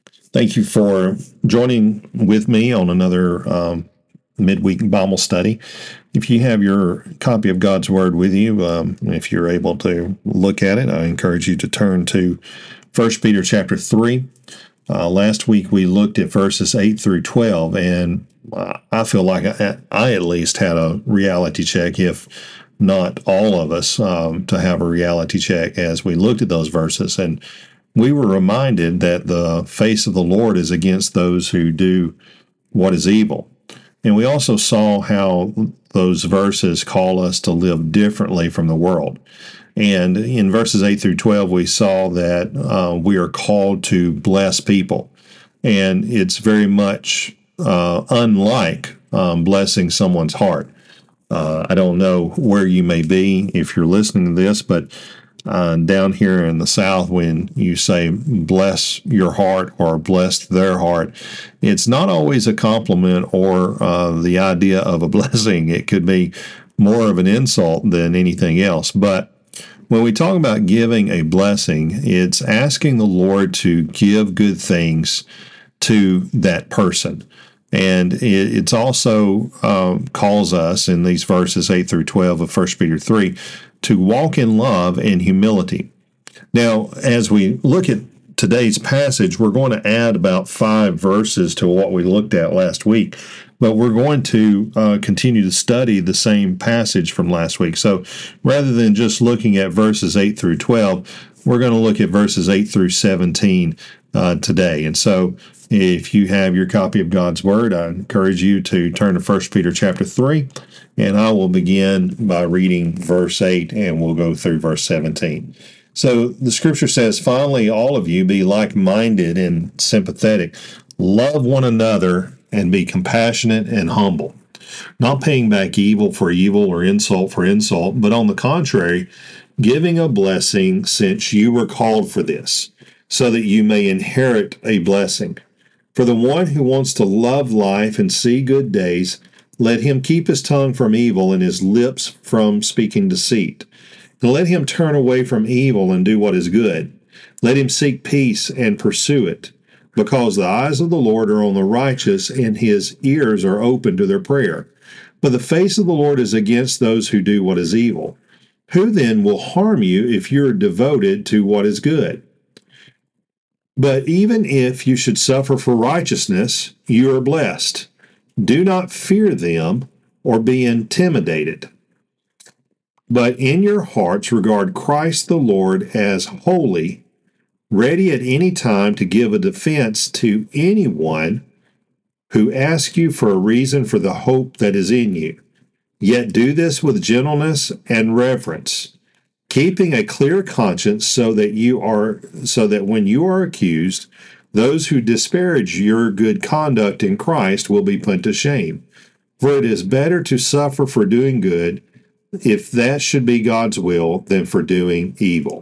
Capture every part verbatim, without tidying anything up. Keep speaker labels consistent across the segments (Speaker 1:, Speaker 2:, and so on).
Speaker 1: Thank you for joining with me on another um, midweek Bible study. If you have your copy of God's Word with you, um, if you're able to look at it, I encourage you to turn to First Peter chapter three. Uh, last week we looked at verses eight through twelve, and uh, I feel like I, I at least had a reality check, if not all of us, um, to have a reality check as we looked at those verses. And we were reminded that the face of the Lord is against those who do what is evil. And we also saw how those verses call us to live differently from the world. And in verses eight through twelve, we saw that uh, we are called to bless people. And it's very much uh, unlike um, blessing someone's heart. Uh, I don't know where you may be if you're listening to this, but Uh, down here in the South, when you say bless your heart or bless their heart, it's not always a compliment or uh, the idea of a blessing. It could be more of an insult than anything else. But when we talk about giving a blessing, it's asking the Lord to give good things to that person. And it it's also uh, calls us in these verses eight through twelve of First Peter three to walk in love and humility. Now, as we look at today's passage, we're going to add about five verses to what we looked at last week, but we're going to uh, continue to study the same passage from last week. So rather than just looking at verses eight through twelve, we're going to look at verses eight through seventeen uh, today. And so if you have your copy of God's Word, I encourage you to turn to First Peter chapter three, and I will begin by reading verse eight, and we'll go through verse seventeen. So the Scripture says, "Finally, all of you be like-minded and sympathetic. Love one another and be compassionate and humble, not paying back evil for evil or insult for insult, but on the contrary, giving a blessing, since you were called for this, so that you may inherit a blessing. For the one who wants to love life and see good days, let him keep his tongue from evil and his lips from speaking deceit. And let him turn away from evil and do what is good. Let him seek peace and pursue it, because the eyes of the Lord are on the righteous, and his ears are open to their prayer. But the face of the Lord is against those who do what is evil. Who then will harm you if you're devoted to what is good? But even if you should suffer for righteousness, you are blessed. Do not fear them or be intimidated. But in your hearts regard Christ the Lord as holy, ready at any time to give a defense to anyone who asks you for a reason for the hope that is in you. Yet do this with gentleness and reverence, keeping a clear conscience, so that you are so that when you are accused, those who disparage your good conduct in Christ will be put to shame. For it is better to suffer for doing good, if that should be God's will, than for doing evil."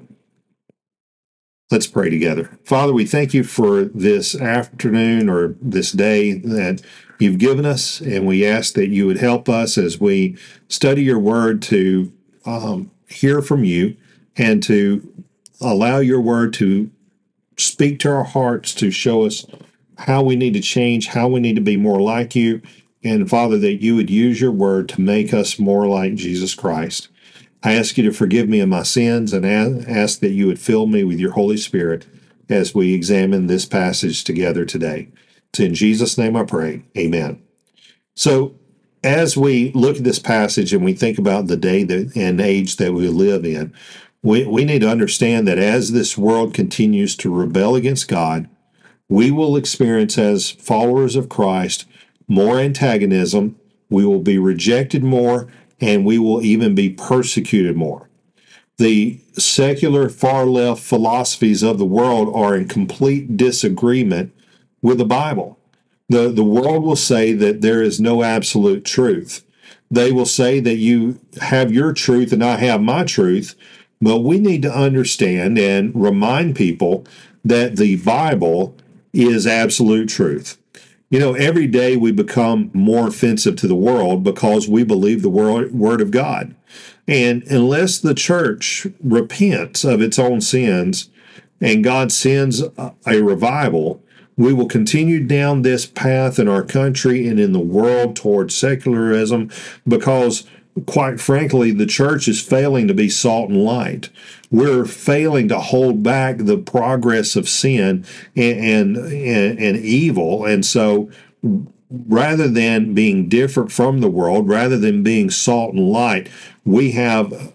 Speaker 1: Let's pray together. Father, we thank you for this afternoon or this day that you've given us, and we ask that you would help us as we study your word to um, hear from you and to allow your word to speak to our hearts, to show us how we need to change, how we need to be more like you. And Father, that you would use your word to make us more like Jesus Christ. I ask you to forgive me of my sins, and ask that you would fill me with your Holy Spirit as we examine this passage together today. It's in Jesus' name I pray. Amen. So as we look at this passage and we think about the day that, and age that we live in, we, we need to understand that as this world continues to rebel against God, we will experience, as followers of Christ, more antagonism, we will be rejected more, and we will even be persecuted more. The secular far-left philosophies of the world are in complete disagreement with the Bible. The, the world will say that there is no absolute truth. They will say that you have your truth and I have my truth, but we need to understand and remind people that the Bible is absolute truth. You know, every day we become more offensive to the world because we believe the word, word of God. And unless the church repents of its own sins and God sends a revival, We will continue down this path in our country and in the world towards secularism because, quite frankly, the church is failing to be salt and light. We're failing to hold back the progress of sin and, and, and, and evil. And so rather than being different from the world, rather than being salt and light, we have,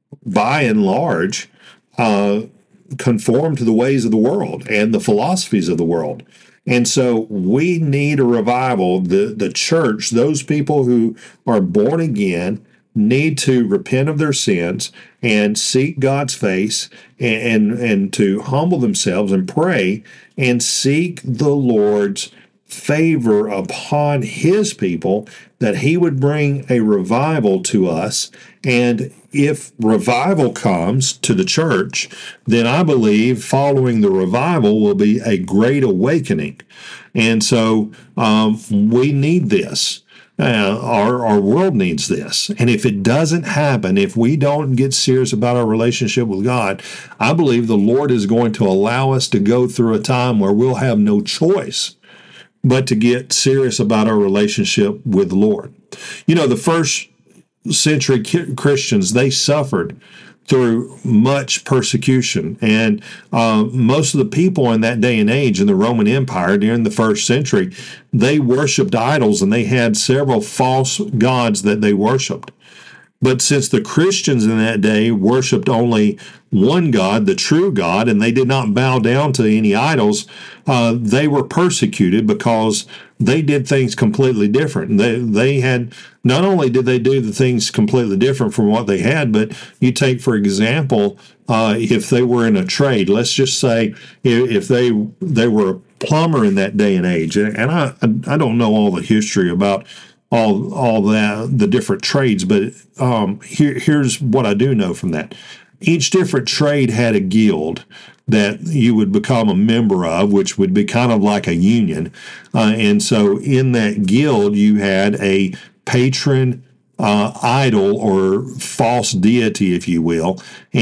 Speaker 1: by and large, uh, conformed to the ways of the world and the philosophies of the world. And so we need a revival. The, the church, those people who are born again, need to repent of their sins and seek God's face and, and, and to humble themselves and pray and seek the Lord's favor upon his people, that he would bring a revival to us. And if revival comes to the church, then I believe following the revival will be a great awakening. And so um, we need this. Uh, our, our world needs this. And if it doesn't happen, if we don't get serious about our relationship with God, I believe the Lord is going to allow us to go through a time where we'll have no choice but to get serious about our relationship with the Lord. You know, the first century Christians, they suffered through much persecution. And uh, most of the people in that day and age in the Roman Empire during the first century, they worshiped idols and they had several false gods that they worshiped. But since the Christians in that day worshiped only one God, the true God, and they did not bow down to any idols, uh, they were persecuted because they did things completely different. They they had, not only did they do the things completely different from what they had, but you take, for example, uh, if they were in a trade, let's just say if they they were a plumber in that day and age, and I I don't know all the history about all all that the different trades, but um, here here's what I do know from that. Each different trade had a guild that you would become a member of, which would be kind of like a union. Uh, and so in that guild, you had a patron uh, idol or false deity, if you will,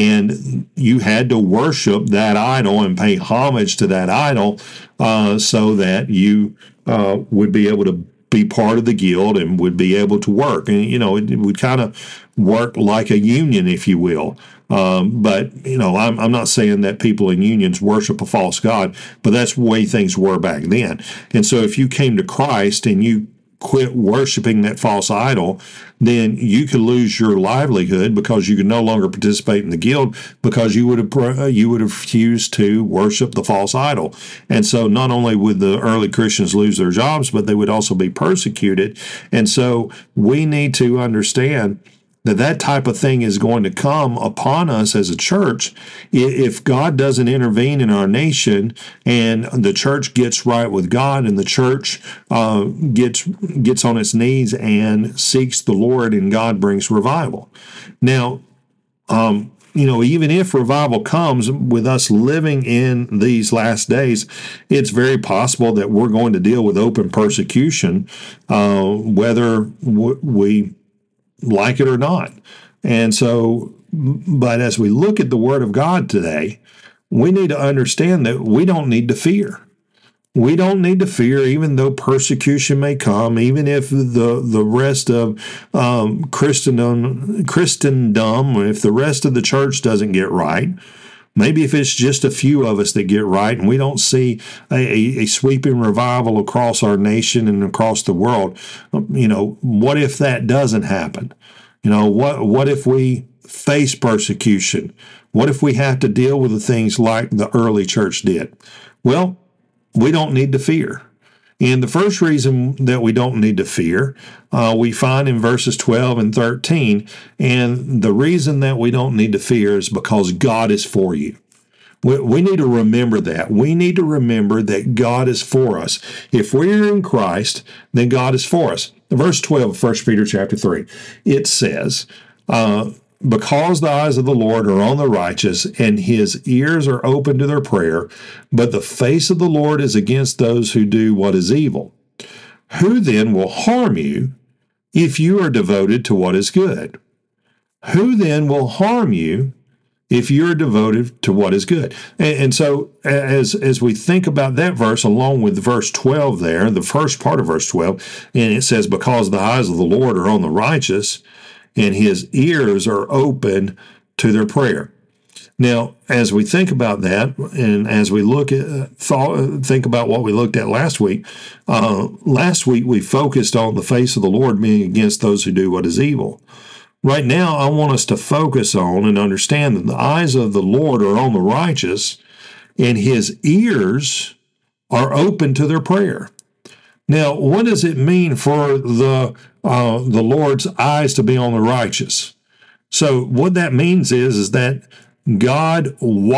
Speaker 1: and you had to worship that idol and pay homage to that idol uh, so that you uh, would be able to be part of the guild and would be able to work. And, you know, it, it would kind of work like a union, if you will. Um, but, you know, I'm, I'm not saying that people in unions worship a false god, but that's the way things were back then. And so if you came to Christ and you quit worshiping that false idol, then you could lose your livelihood because you could no longer participate in the guild because you would have you would have refused to worship the false idol. And so not only would the early Christians lose their jobs, but they would also be persecuted. And so we need to understand that that type of thing is going to come upon us as a church if God doesn't intervene in our nation and the church gets right with God and the church uh, gets gets on its knees and seeks the Lord and God brings revival. Now, um, you know, even if revival comes with us living in these last days, it's very possible that we're going to deal with open persecution, uh, whether w- we like it or not. And so, but as we look at the Word of God today, we need to understand that we don't need to fear. We don't need to fear, even though persecution may come, even if the, the rest of um, Christendom, Christendom, if the rest of the church doesn't get right. Maybe if it's just a few of us that get right and we don't see a, a, a sweeping revival across our nation and across the world, you know, what if that doesn't happen? You know, what what if we face persecution? What if we have to deal with the things like the early church did? Well, we don't need to fear. And the first reason that we don't need to fear, uh, we find in verses twelve and thirteen. And the reason that we don't need to fear is because God is for you. We, we need to remember that. We need to remember that God is for us. If we're in Christ, then God is for us. Verse twelve of First Peter chapter three, it says, uh, because the eyes of the Lord are on the righteous, and his ears are open to their prayer, but the face of the Lord is against those who do what is evil. Who then will harm you if you are devoted to what is good? Who then will harm you if you're devoted to what is good. And, and so as as we think about that verse, along with verse twelve there, the first part of verse twelve, and it says, because the eyes of the Lord are on the righteous, and his ears are open to their prayer. Now, as we think about that, and as we look at thought, think about what we looked at last week, uh, last week we focused on the face of the Lord being against those who do what is evil. Right now, I want us to focus on and understand that the eyes of the Lord are on the righteous, and his ears are open to their prayer. Now, what does it mean for the uh, the Lord's eyes to be on the righteous? So what that means is, is that God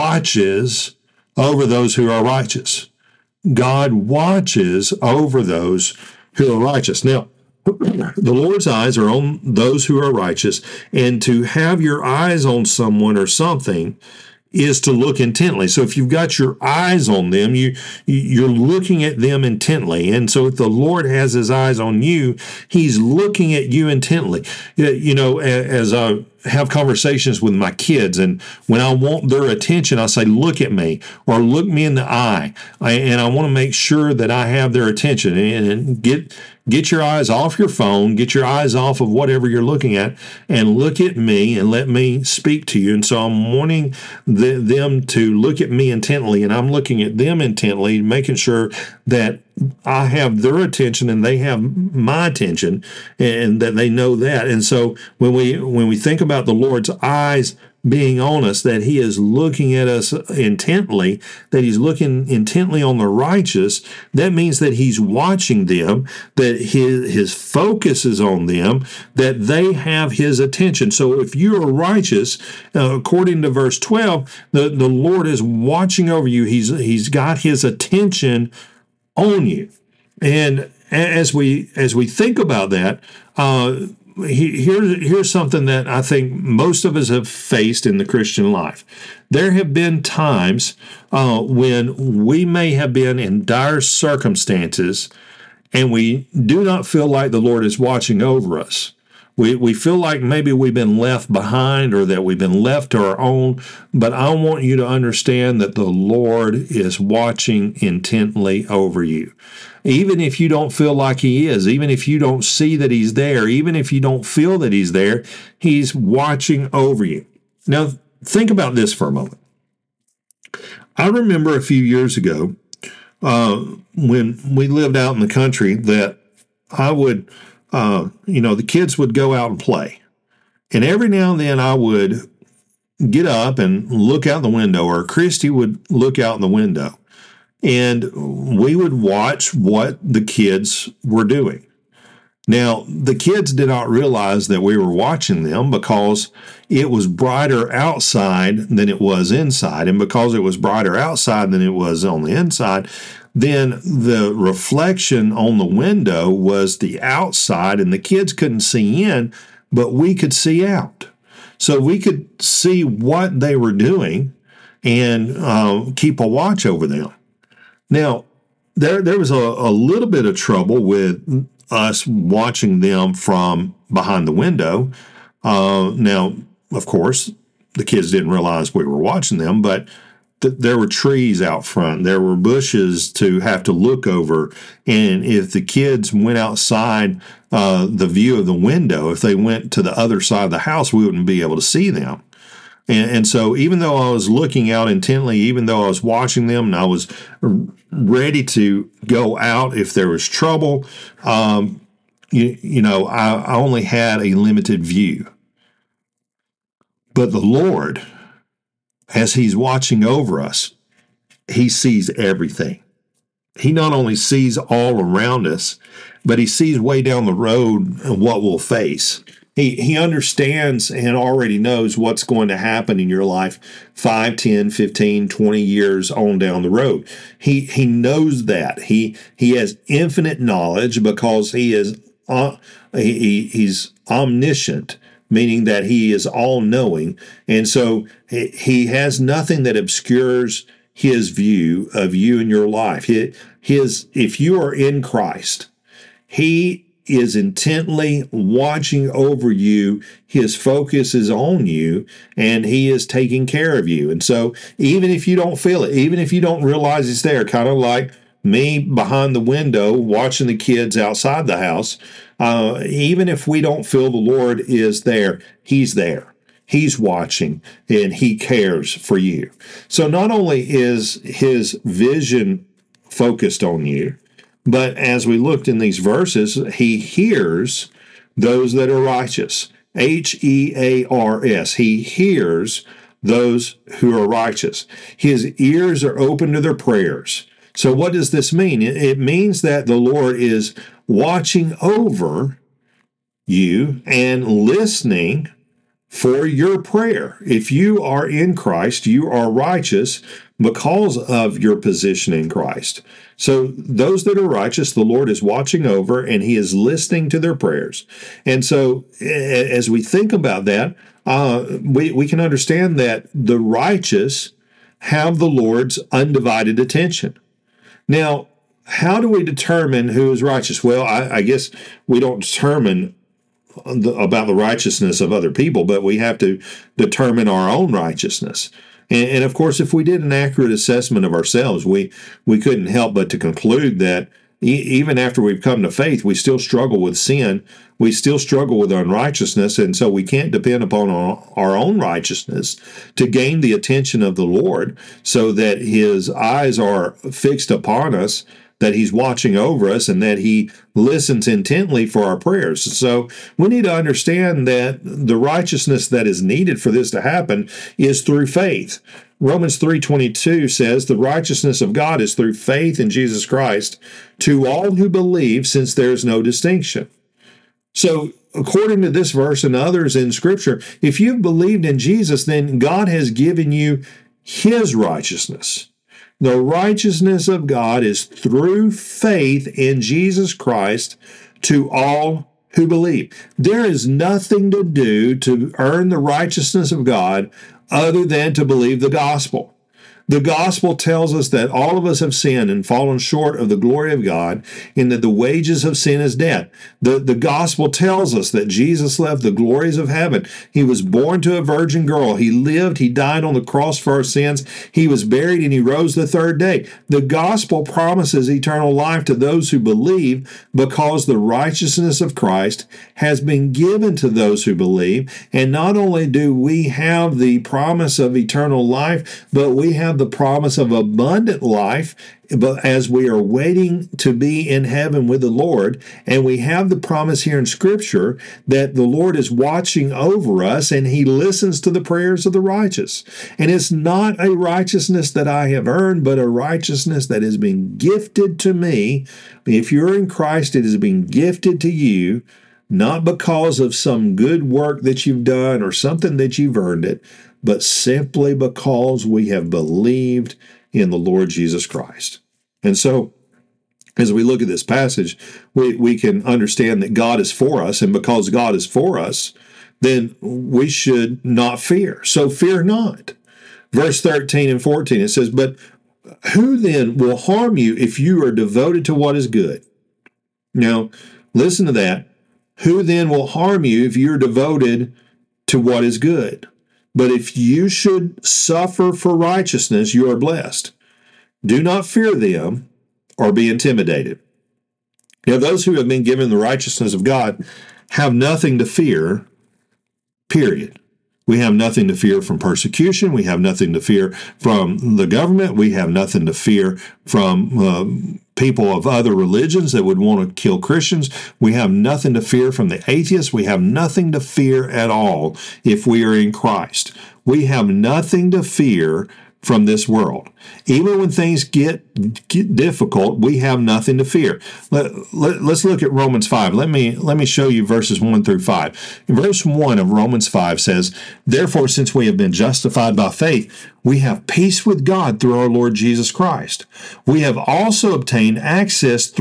Speaker 1: watches over those who are righteous. God watches over those who are righteous. Now, the Lord's eyes are on those who are righteous, and to have your eyes on someone or something is to look intently. So if you've got your eyes on them, you you're looking at them intently. And so if the Lord has his eyes on you, he's looking at you intently. You know, as I have conversations with my kids, and when I want their attention, I say, look at me, or look me in the eye. I, and I want to make sure that I have their attention. And get get your eyes off your phone, get your eyes off of whatever you're looking at, and look at me and let me speak to you. And so I'm wanting the, them to look at me intently, and I'm looking at them intently, making sure that I have their attention and they have my attention, and that they know that. And so when we when we think about the Lord's eyes being on us, that he is looking at us intently, that he's looking intently on the righteous, that means that he's watching them, that his, his focus is on them, that they have his attention. So if you are righteous, uh, according to verse twelve, the, the Lord is watching over you. He's he's got his attention on you. And as we as we think about that, uh, he, here's here's something that I think most of us have faced in the Christian life. There have been times uh, when we may have been in dire circumstances, and we do not feel like the Lord is watching over us. We we feel like maybe we've been left behind, or that we've been left to our own. But I want you to understand that the Lord is watching intently over you. Even if you don't feel like he is, even if you don't see that he's there, even if you don't feel that he's there, he's watching over you. Now, think about this for a moment. I remember a few years ago uh, when we lived out in the country that I would... Uh, you know, the kids would go out and play. And every now and then I would get up and look out the window, or Christy would look out the window, and we would watch what the kids were doing. Now, the kids did not realize that we were watching them, because it was brighter outside than it was inside. And because it was brighter outside than it was on the inside, then the reflection on the window was the outside, and the kids couldn't see in, but we could see out. So we could see what they were doing and uh, keep a watch over them. Now, there, there was a, a little bit of trouble with us watching them from behind the window. Uh, now, of course, the kids didn't realize we were watching them, but th- there were trees out front. There were bushes to have to look over. And if the kids went outside uh, the view of the window, if they went to the other side of the house, we wouldn't be able to see them. And, and so even though I was looking out intently, even though I was watching them and I was ready to go out if there was trouble, um, you, you know, I, I only had a limited view. But the Lord, as he's watching over us, he sees everything. He not only sees all around us, but he sees way down the road what we'll face. He he understands and already knows what's going to happen in your life five, ten, fifteen, twenty years on down the road. He he knows that. He he has infinite knowledge because he is uh, he, he's omniscient, meaning that he is all-knowing. And so he, he has nothing that obscures his view of you and your life. His, his if you are in Christ, he is intently watching over you. His focus is on you, and he is taking care of you. And so even if you don't feel it, even if you don't realize it's there, kind of like me behind the window watching the kids outside the house, uh, even if we don't feel the Lord is there, he's there. He's watching, and he cares for you. So not only is his vision focused on you, but as we looked in these verses, he hears those that are righteous. H E A R S. He hears those who are righteous. His ears are open to their prayers. So what does this mean? It means that the Lord is watching over you and listening for your prayer. If you are in Christ, you are righteous because of your position in Christ. So those that are righteous, the Lord is watching over, and he is listening to their prayers. And so as we think about that, uh, we, we can understand that the righteous have the Lord's undivided attention. Now, how do we determine who is righteous? Well, I, I guess we don't determine the, about the righteousness of other people, but we have to determine our own righteousness. And, and of course, if we did an accurate assessment of ourselves, we, we couldn't help but to conclude that e- even after we've come to faith, we still struggle with sin. We still struggle with unrighteousness, and so we can't depend upon our, our own righteousness to gain the attention of the Lord so that his eyes are fixed upon us, that he's watching over us, and that he listens intently for our prayers. So we need to understand that the righteousness that is needed for this to happen is through faith. Romans three twenty-two says, the righteousness of God is through faith in Jesus Christ to all who believe, since there is no distinction. So according to this verse and others in Scripture, if you've believed in Jesus, then God has given you his righteousness. The righteousness of God is through faith in Jesus Christ to all who believe. There is nothing to do to earn the righteousness of God other than to believe the gospel. The gospel tells us that all of us have sinned and fallen short of the glory of God, and that the wages of sin is death. The, the gospel tells us that Jesus left the glories of heaven. He was born to a virgin girl. He lived. He died on the cross for our sins. He was buried, and he rose the third day. The gospel promises eternal life to those who believe, because the righteousness of Christ has been given to those who believe. And not only do we have the promise of eternal life, but we have the promise of abundant life, but as we are waiting to be in heaven with the Lord. And we have the promise here in Scripture that the Lord is watching over us, and he listens to the prayers of the righteous. And it's not a righteousness that I have earned, but a righteousness that has been gifted to me. If you're in Christ, it has been gifted to you, not because of some good work that you've done or something that you've earned it, but simply because we have believed in the Lord Jesus Christ. And so, as we look at this passage, we, we can understand that God is for us, and because God is for us, then we should not fear. So fear not. Verse thirteen and fourteen, it says, but who then will harm you if you are devoted to what is good? Now, listen to that. Who then will harm you if you're devoted to what is good? But if you should suffer for righteousness, you are blessed. Do not fear them or be intimidated. Now, those who have been given the righteousness of God have nothing to fear, period. We have nothing to fear from persecution. We have nothing to fear from the government. We have nothing to fear from uh, people of other religions that would want to kill Christians. We have nothing to fear from the atheists. We have nothing to fear at all if we are in Christ. We have nothing to fear from this world. Even when things get, get difficult, we have nothing to fear. Let, let, let's look at Romans five. Let me, let me show you verses one through five. Verse one of Romans five says, therefore, since we have been justified by faith, we have peace with God through our Lord Jesus Christ. We have also obtained access through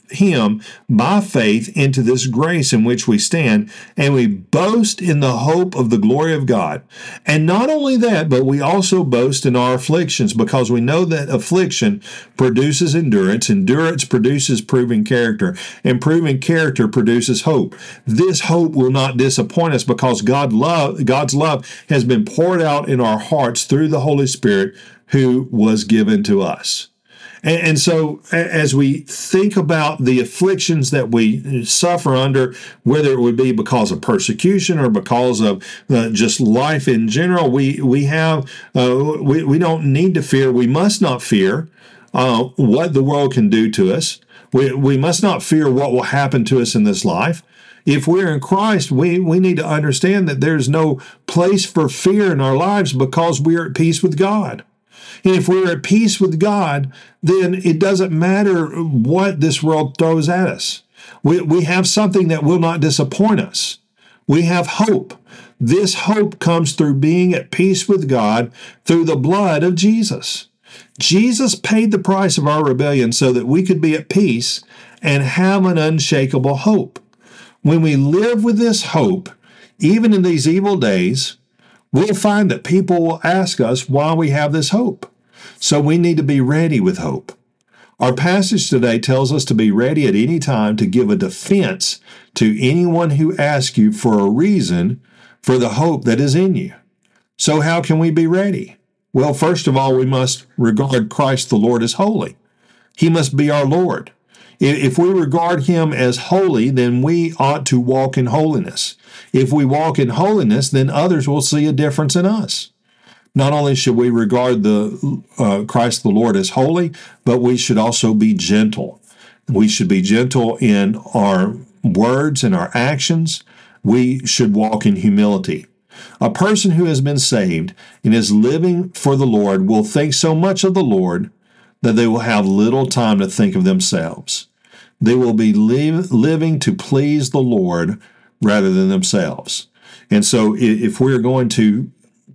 Speaker 1: him by faith into this grace in which we stand, and we boast in the hope of the glory of God. And not only that, but we also boast in our afflictions, because we know that affliction produces endurance, endurance produces proven character, and proven character produces hope. This hope will not disappoint us, because God love, God's love has been poured out in our hearts through the Holy Spirit who was given to us. And, and so as we think about the afflictions that we suffer under, whether it would be because of persecution or because of uh, just life in general, we, we have, uh, we, we don't need to fear. We must not fear uh, what the world can do to us. We, we must not fear what will happen to us in this life. If we're in Christ, we, we need to understand that there's no place for fear in our lives, because we're at peace with God. And if we're at peace with God, then it doesn't matter what this world throws at us. We, we have something that will not disappoint us. We have hope. This hope comes through being at peace with God through the blood of Jesus. Jesus paid the price of our rebellion so that we could be at peace and have an unshakable hope. When we live with this hope, even in these evil days, we'll find that people will ask us why we have this hope. So we need to be ready with hope. Our passage today tells us to be ready at any time to give a defense to anyone who asks you for a reason for the hope that is in you. So how can we be ready? Well, first of all, we must regard Christ the Lord as holy. He must be our Lord. If we regard him as holy, then we ought to walk in holiness. If we walk in holiness, then others will see a difference in us. Not only should we regard the uh, Christ the Lord as holy, but we should also be gentle. We should be gentle in our words and our actions. We should walk in humility. A person who has been saved and is living for the Lord will think so much of the Lord that they will have little time to think of themselves. They will be live, living to please the Lord rather than themselves. And so if we're going to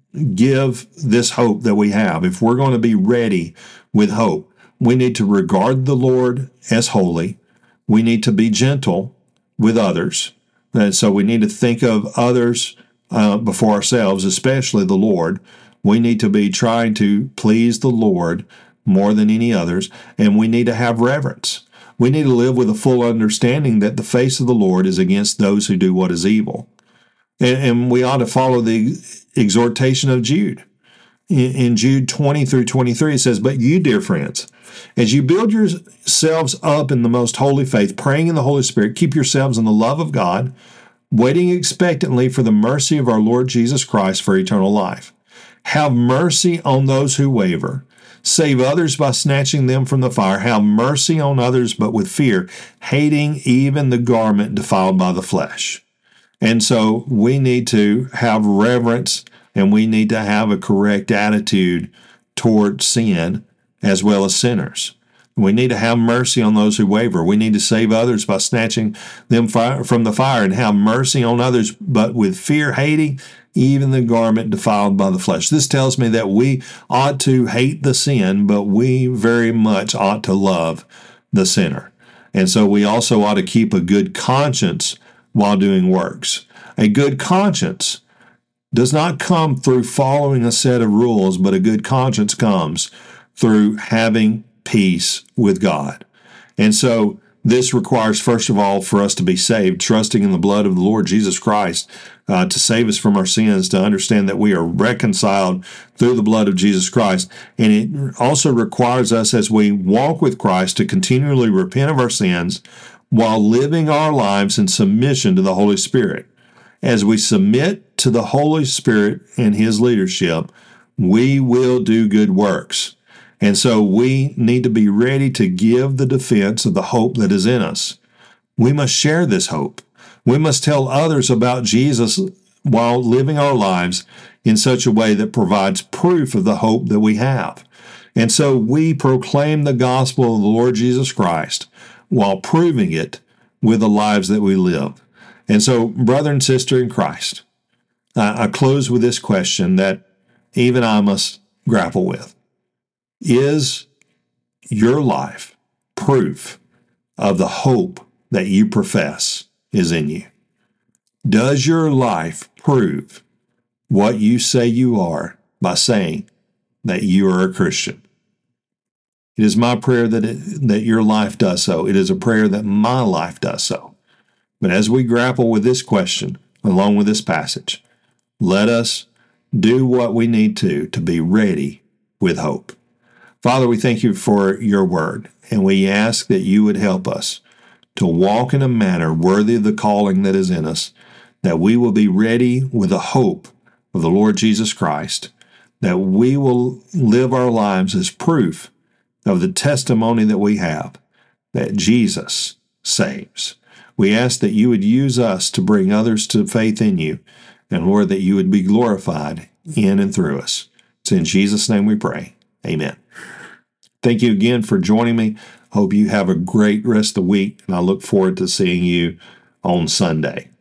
Speaker 1: give this hope that we have, if we're going to be ready with hope, we need to regard the Lord as holy. We need to be gentle with others. And so we need to think of others uh, before ourselves, especially the Lord. We need to be trying to please the Lord more than any others, and we need to have reverence. We need to live with a full understanding that the face of the Lord is against those who do what is evil. And, and we ought to follow the exhortation of Jude. In, in Jude twenty through twenty-three, it says, "But you, dear friends, as you build yourselves up in the most holy faith, praying in the Holy Spirit, keep yourselves in the love of God, waiting expectantly for the mercy of our Lord Jesus Christ for eternal life. Have mercy on those who waver. Save others by snatching them from the fire. Have mercy on others, but with fear, hating even the garment defiled by the flesh." And so we need to have reverence, and we need to have a correct attitude toward sin as well as sinners. We need to have mercy on those who waver. We need to save others by snatching them from the fire, and have mercy on others, but with fear, hating even the garment defiled by the flesh. This tells me that we ought to hate the sin, but we very much ought to love the sinner. And so we also ought to keep a good conscience while doing works. A good conscience does not come through following a set of rules, but a good conscience comes through having peace with God. And so this requires, first of all, for us to be saved, trusting in the blood of the Lord Jesus Christ uh, to save us from our sins, to understand that we are reconciled through the blood of Jesus Christ. And it also requires us, as we walk with Christ, to continually repent of our sins while living our lives in submission to the Holy Spirit. As we submit to the Holy Spirit and His leadership, we will do good works. And so we need to be ready to give the defense of the hope that is in us. We must share this hope. We must tell others about Jesus while living our lives in such a way that provides proof of the hope that we have. And so we proclaim the gospel of the Lord Jesus Christ while proving it with the lives that we live. And so, brother and sister in Christ, I close with this question that even I must grapple with. Is your life proof of the hope that you profess is in you? Does your life prove what you say you are by saying that you are a Christian? It is my prayer that it, that your life does so. It is a prayer that my life does so. But as we grapple with this question, along with this passage, let us do what we need to to be ready with hope. Father, we thank you for your word, and we ask that you would help us to walk in a manner worthy of the calling that is in us, that we will be ready with the hope of the Lord Jesus Christ, that we will live our lives as proof of the testimony that we have, that Jesus saves. We ask that you would use us to bring others to faith in you, and Lord, that you would be glorified in and through us. It's in Jesus' name we pray. Amen. Thank you again for joining me. Hope you have a great rest of the week, and I look forward to seeing you on Sunday.